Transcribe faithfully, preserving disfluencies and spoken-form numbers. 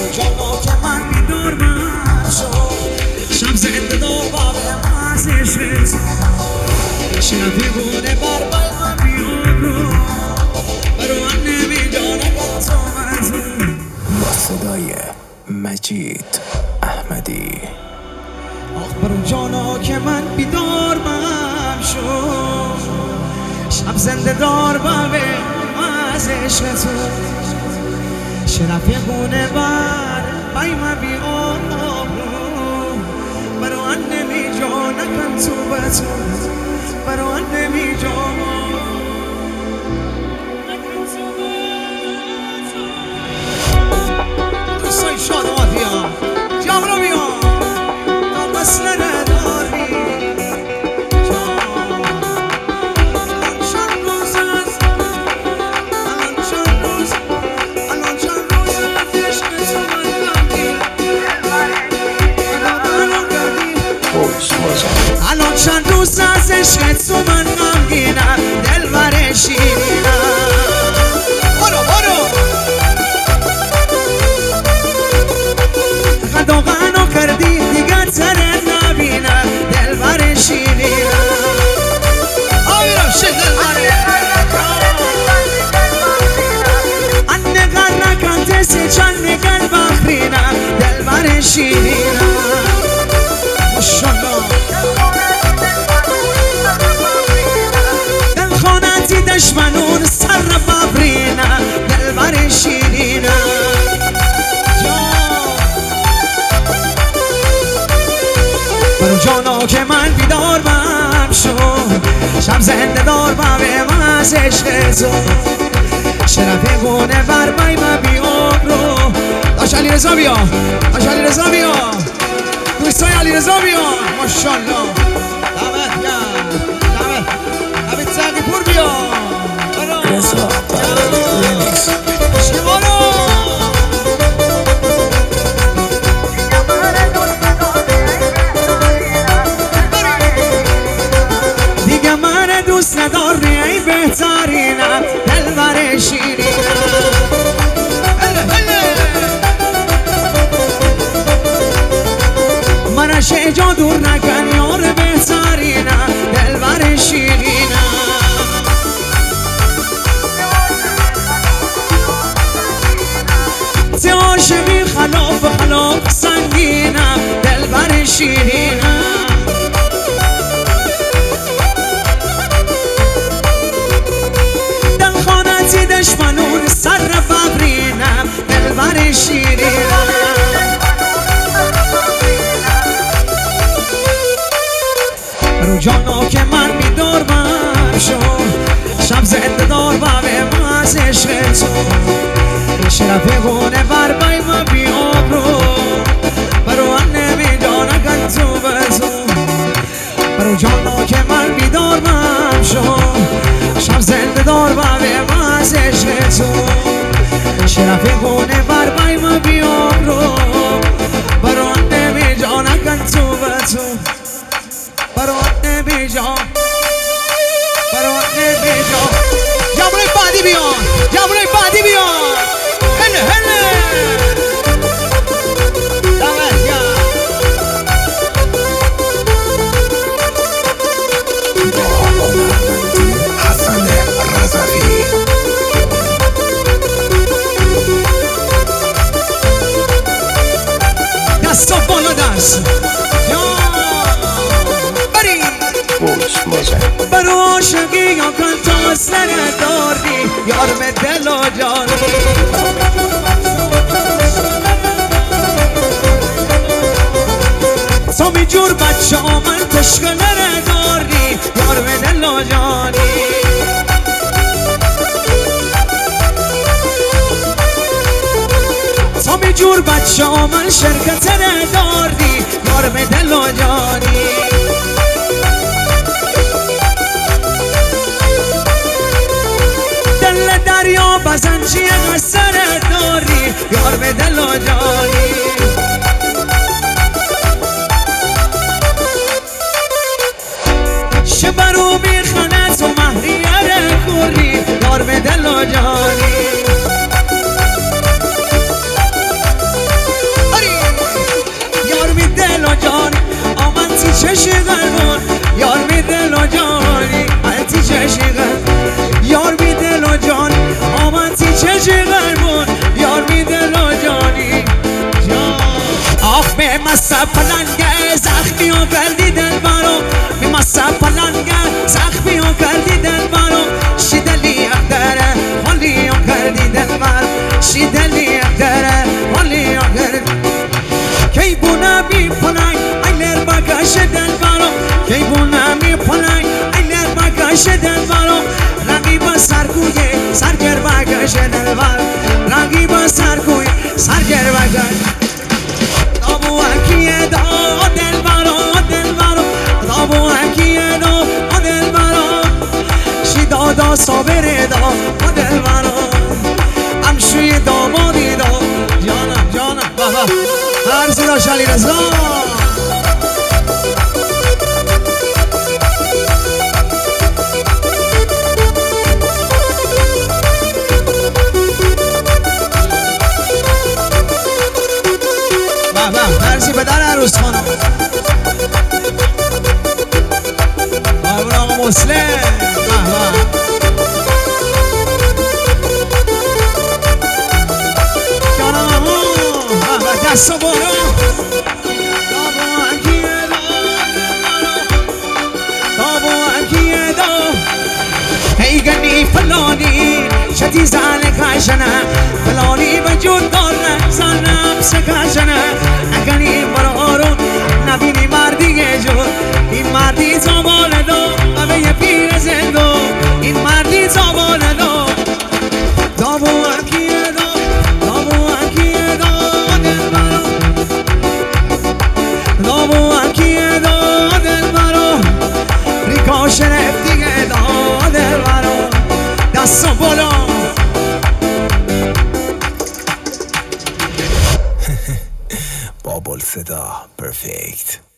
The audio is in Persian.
جانا که من بیدار من شد شب زنده دار باب مزش رسید شرفی بونه بر بای من بیام رو برو من نمیدانه تو مزون با صدای مجید احمدی. آخ برو جانا که من بیدار من شد شب زنده دار باب مزش رسید شرفی بونه بر بای من بیام رو برو من نمیدانه تو بزون برو من نمیدانه دوستای شادمات بیا جامرا بیا تا مثل نداری الان چند روز است الان چند روز الان چند روز عشق تو من غمگینم الان چند روز از عشق تو من غمگینم دلبر شیرینم برو برو قد و غنا کردی دیگه ترت نبینم دلبر شیرینم آیرم شه دلبره انقدر نکن تسی چند نگل بخرینم دلبر شیرینم ماشالله دلخانتی دشمنون سر ببرینم دلبر شیرینم برو جانا که من بیدار بم شد شب زنده دار بم از عشق تو شرفی گونه بر بای من بیام رو داش علی رضا بیا داش علی رضا بیا دوستای علی رضا بیا ماشالله دمت گرم دمت دمت سقی پور بیا رضا ریمیکس شیوانو دیگه من دوست نداری ای بهترینم دلبر شیرینم منش جا دور نکن یار بهترینم دلبر شیرینم عاشقی خلاف خلاف سنگینم دلبر شیرینم دلخانتی دشمنون سر ببرینم دلبر شیرینم رو جانا که من بیدار من شد شب زنده دار بابه از عشق تو شرفی گونه بر بای من بیام رو برو من نمیدانه کن تو بزون برو جانا که من بیدار من شد شب زنده دار بابه از عشق تو شرفی گونه بر بای من بیام رو برو من نمیدانه کن تو بزون برو من نمیدانه برو من نمیدانه جمعه بعدی بیان جمعه بعدی بیان هله هله دمت گرم حسن رضوی دستا بالا دست بری بوش موزه برو عاشقی یا کن تا اصلا نداری یار به دل و جانی تو می جور بچه ها من تشکل نداری یار به دل و جانی تو می جور بچه ها من شرکت نداری یار به دل و جانی دل دریا بزن چیه قصر داری یار به دل و جانی شبرو میخنه تو مهریه کوری یار به دل و جانی بگش دلبرا رقیب سرکوی سرگر بگش دلبر رقیب سرکوی سرگر بگش دابو اکیه دا دلبرا دلبرا دابو اکیه دا دلبرا شی دادا صابره دا دلبرا امشوی دامادی دا جانم جانم بابا هر صدا شالی رزا مرسی به در عروس خانم بابر آقا مسلم جانم امون دست و برو دابو اکیه دا دابو اکیه دا ای گنی فلانی شدی زالک عشنه فلانی وجود داره زنم سکشنه اگنی برارون نبینی مردی جور این مردی زباله دو قبه یه پیر زندو این مردی زباله دو دابو اکیه دا دابو اکیه دا دلبرو دابو اکیه دا دلبرو ریکا شرف دیگه دا دلبرو دست و بالا بابل صدا پرفکت